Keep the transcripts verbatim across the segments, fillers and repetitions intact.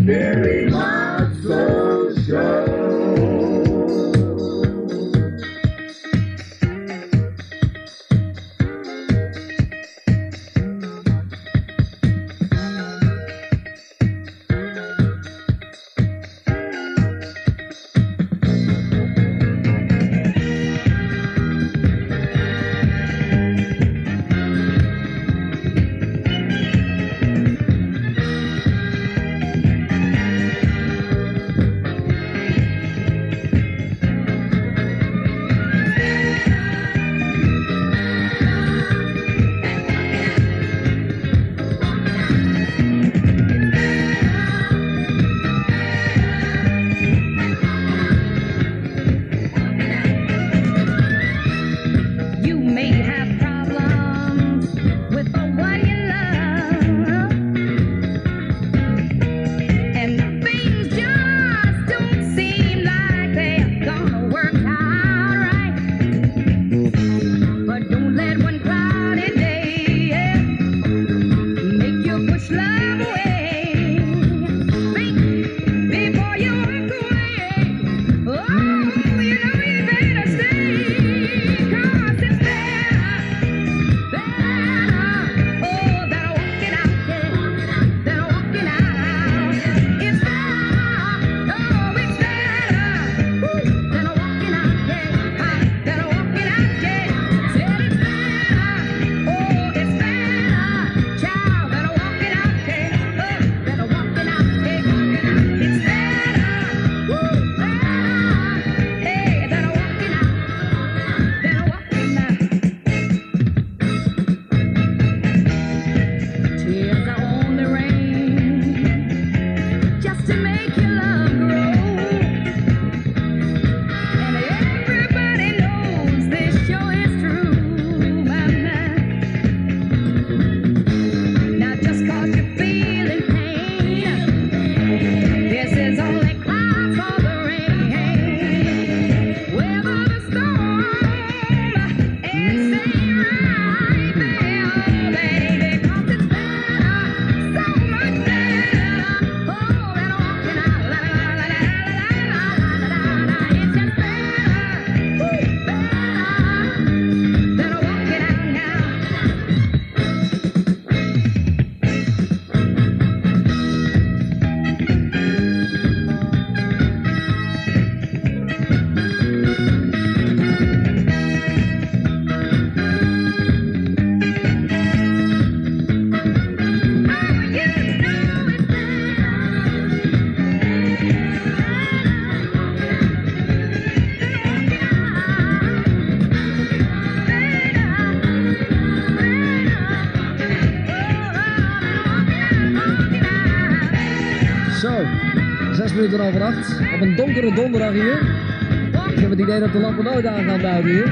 Billy not so sure. minuten over acht. Op een donkere donderdag hier. Ik heb het idee dat de lampen nooit aan gaan buiten hier.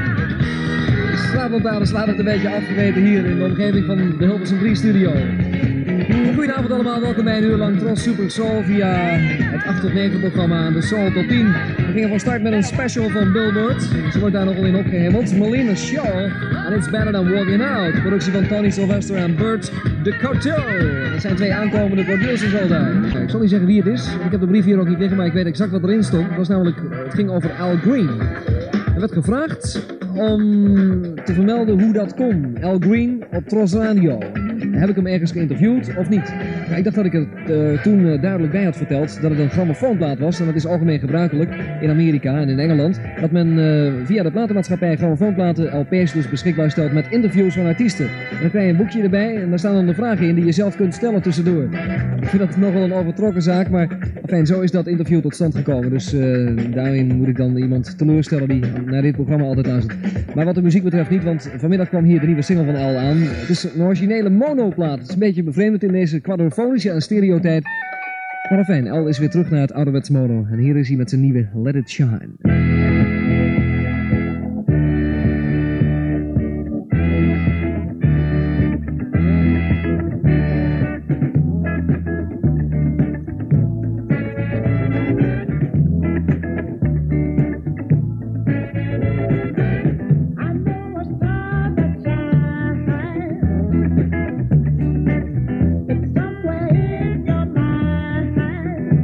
De straatlantaarn slaat het een beetje afgeweten hier in de omgeving van de Hilversum drie studio. Goedenavond allemaal, welkom bij een uur lang Tros Super Soul via het acht tot negen programma de Soul Top tien. We gingen van start met een special van Billboard. Ze wordt daar nogal in opgehemeld. Melina Shaw en It's Better Than Walking Out. Productie van Tony Sylvester en Bert de Coteau. Dat zijn twee aankomende producers al daar. Ik zal niet zeggen wie het is. Ik heb de brief hier ook niet liggen, maar ik weet exact wat erin stond. Het was namelijk, het ging over Al Green. Er werd gevraagd om te vermelden hoe dat kon. Al Green op Tros Radio. Heb ik hem ergens geïnterviewd of niet? Ja, ik dacht dat ik het uh, toen uh, duidelijk bij had verteld dat het een grammofoonplaat was. En dat is algemeen gebruikelijk in Amerika en in Engeland. Dat men uh, via de platenmaatschappij grammofoonplaten L P's dus beschikbaar stelt met interviews van artiesten. En dan krijg je een boekje erbij en daar staan dan de vragen in die je zelf kunt stellen tussendoor. Ik vind dat nogal een overtrokken zaak, maar enfin, zo is dat interview tot stand gekomen. Dus uh, daarin moet ik dan iemand teleurstellen die naar dit programma altijd luistert. Maar wat de muziek betreft niet, want vanmiddag kwam hier de nieuwe single van Al aan. Het is een originele monoplaat. Het is een beetje bevreemdend in deze quadrofonische en stereotijd. Maar fijn, Al is weer terug naar het ouderwets mono. En hier is hij met zijn nieuwe Let It Shine. It's somewhere in your mind.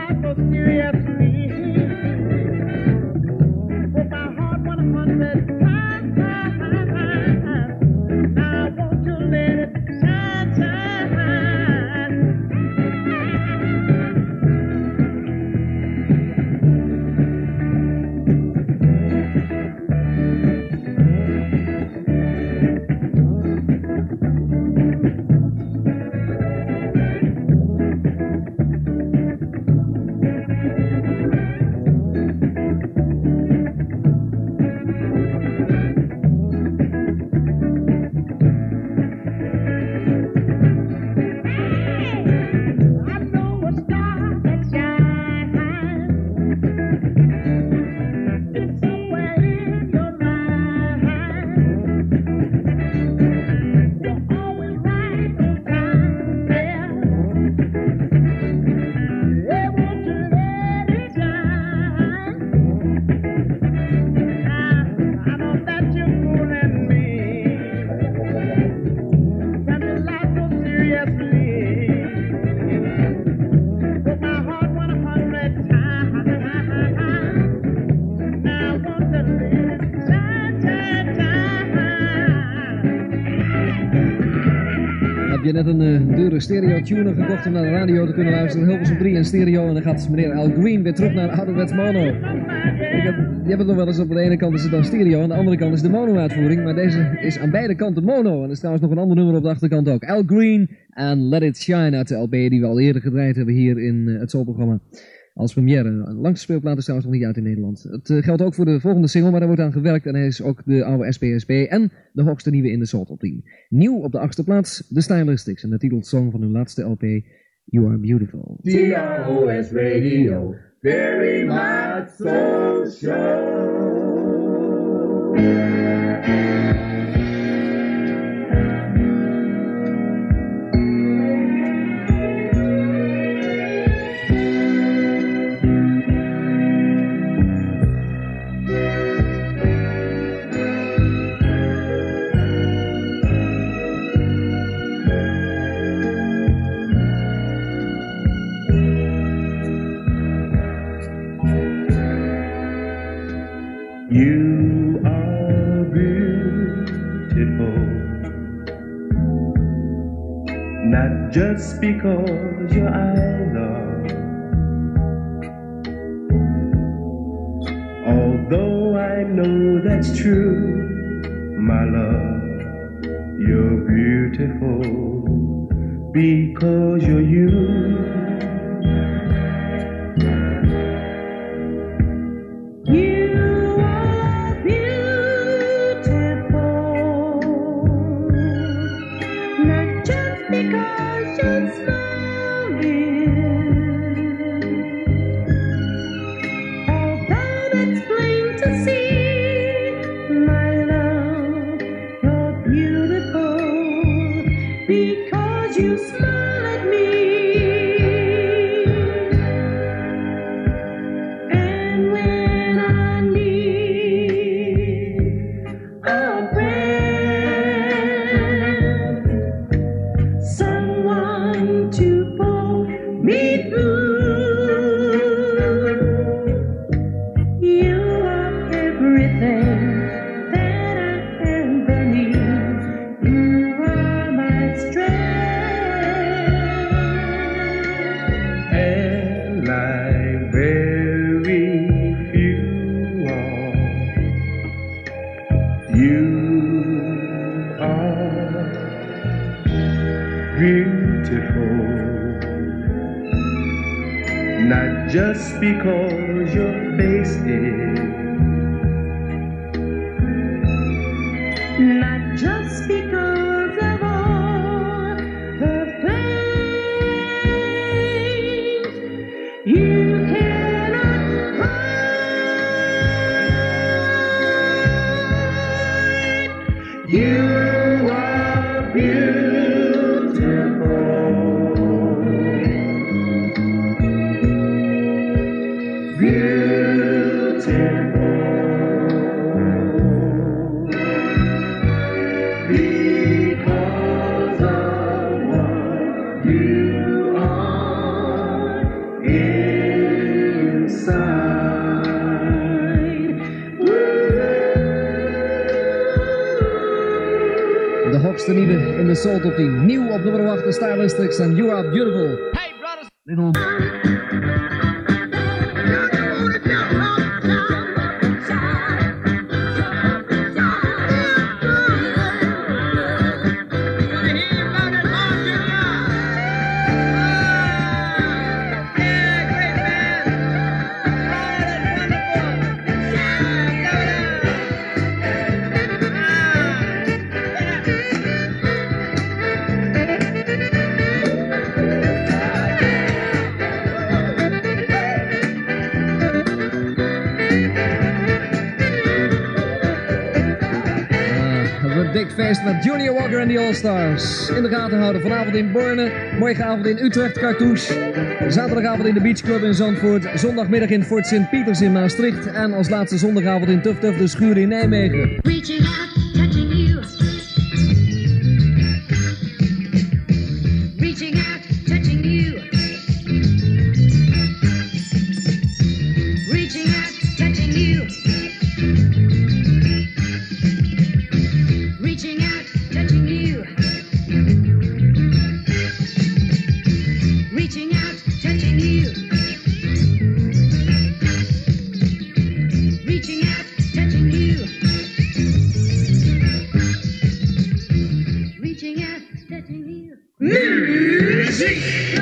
life so seriously. Broke my heart one hundred times. Now I want to let it shine, shine. Heb je net een uh, dure stereo-tuner gekocht om naar de radio te kunnen luisteren? Hilversum drie in stereo en dan gaat meneer Al Green weer terug naar ouderwets mono. Ik heb, je hebt het nog wel eens, op de ene kant is het dan stereo, aan de andere kant is de mono-uitvoering. Maar deze is aan beide kanten mono. En er is trouwens nog een ander nummer op de achterkant ook. Al Green en Let It Shine uit de L P die we al eerder gedraaid hebben hier in uh, het Soulprogramma. Als première. Langste speelplaat is trouwens nog niet uit in Nederland. Het uh, geldt ook voor de volgende single, maar daar wordt aan gewerkt. En hij is ook de oude S P S B en de hoogste nieuwe in de Soul Top tien. Nieuw op de achtste plaats, de Stylistics. En de titelsong van hun laatste L P, You Are Beautiful. T R O S Radio, very much so show. You are beautiful, not just because your eyes are. Although I know that's true, my love, you're beautiful because you're you. Not just because your face is, not just because of all the things you cannot hide. You are beautiful. Because of what you are in De hoogste nieuwe in de Soul Top tien. Nieuw op nummer acht, de Stylistics en You Are Beautiful. Hey, brothers! Little... Big feest met Junior Walker en de All-Stars. In de gaten houden vanavond in Borne, morgenavond in Utrecht, Cartouche. Zaterdagavond in de Beach Club in Zandvoort. Zondagmiddag in Fort Sint-Pieters in Maastricht. En als laatste zondagavond in Tuf Tuf de Schuur in Nijmegen. Reaching out, touching you. Reaching out, touching you. Reaching out, touching you. Reaching out, touching you. Reaching out, touching you. Reaching out, touching you. Reaching out, touching you. Music!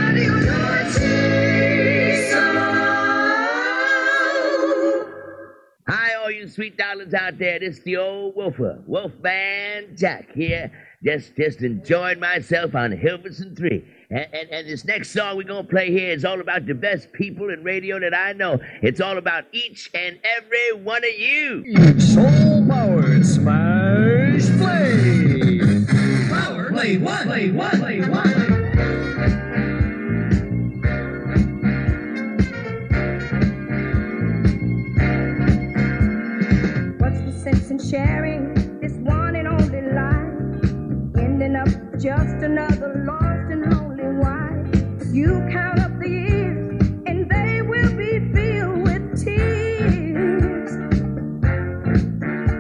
Hi, all you sweet darlings out there. This is the old Wolfer, Wolfman Jack here. Just just enjoying myself on Hilversum three. And, and, and this next song we're going to play here is all about the best people in radio that I know. It's all about each and every one of you. Soul Power Smash Play! Power Play one! Play one! Play one! Sense in sharing this one and only life, ending up just another lost and lonely wife. You count up the years and they will be filled with tears.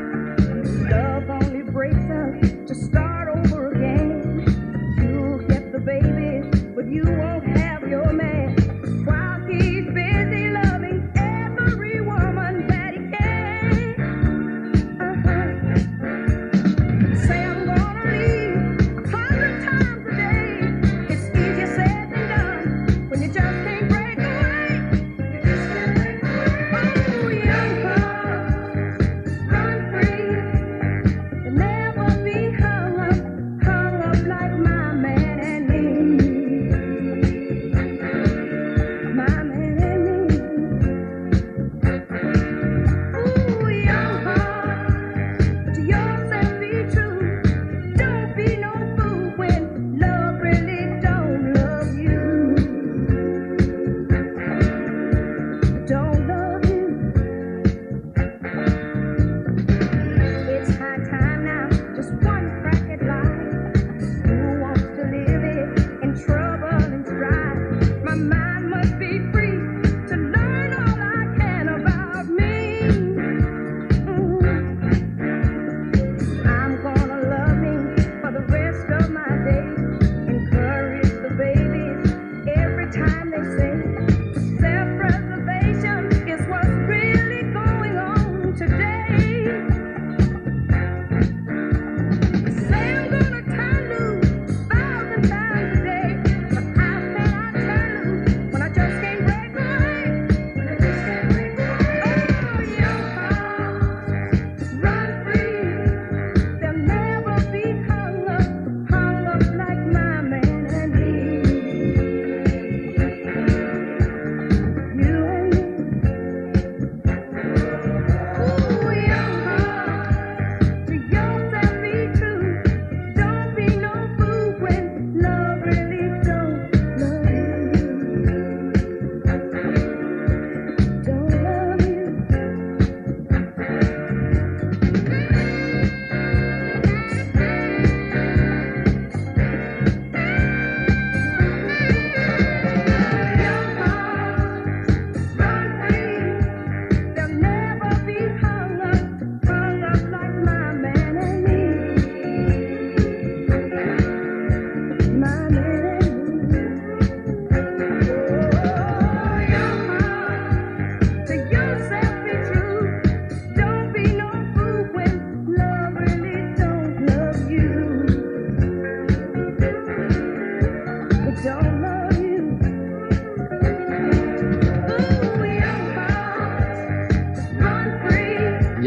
Love only breaks us to start over again. You'll get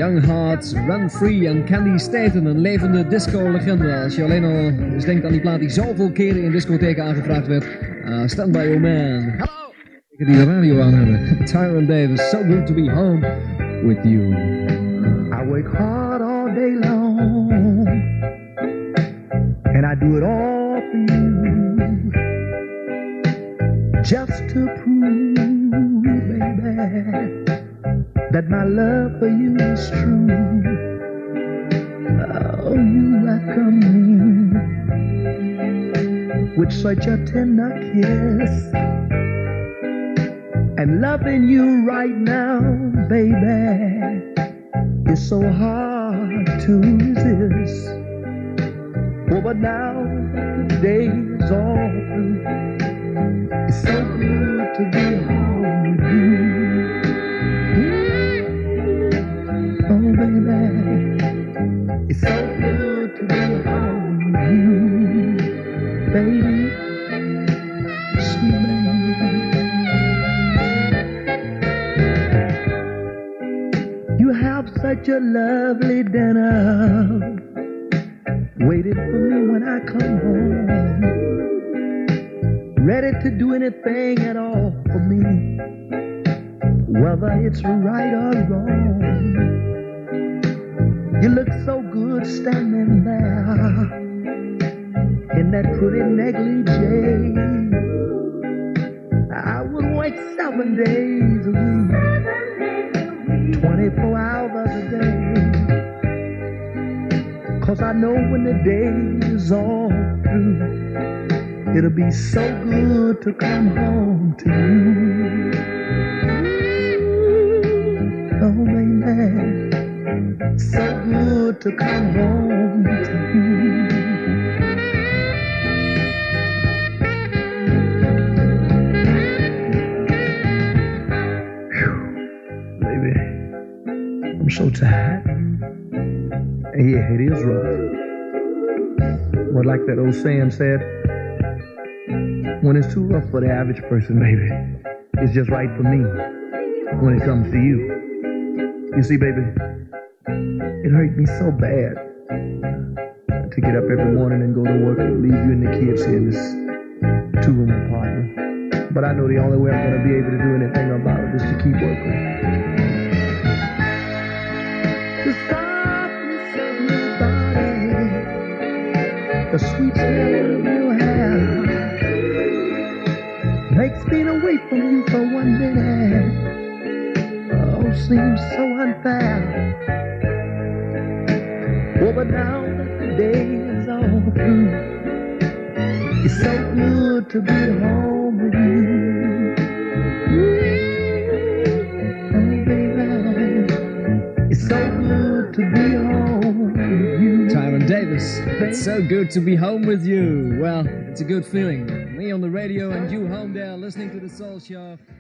Young Heart, Run Free en Candy Staten, een levende disco-legende. Als je alleen al eens denkt aan die plaat die zoveel keren in discotheken aangevraagd werd. Uh, Stand By Your Man. Hallo! Ik die de radio aan hebben. Tyron Davis, So Good To Be Home With You. I work hard all day long, and I do it all for you, just to prove, baby, that my love for you is true. Oh, you welcome me with such a tender kiss, and loving you right now, baby, is so hard to resist. Oh, but now the day is all through. It's so good to be home with you. Oh, baby, it's so good to be home with you, baby, sweet baby. You have such a lovely dinner waiting for me when I come home, ready to do anything at all for me, whether it's right or wrong. You look so good standing there in that pretty negligee. I would wait seven days a week, twenty-four hours a day, 'cause I know when the day is all through, it'll be so good to come home to you. Oh, baby, so good to come home to you. Whew. Baby, I'm so tired. And yeah, it is rough. But like that old saying said, when it's too rough for the average person, baby, it's just right for me when it comes to you. You see, baby, it hurt me so bad to get up every morning and go to work and leave you and the kids here in this two-room apartment. But I know the only way I'm going to be able to do anything about it is to keep working. The softness of your body, the sweet smell of your hair, makes being away from you for one minute, oh, seems so unfair. Oh, but now that the day is all through, it's so good to be home with you. Oh, baby, it's so good to be home with you. Tyron Davis, it's so good to be home with you. Well, it's a good feeling. Me on the radio and you home there listening to the Soul Show.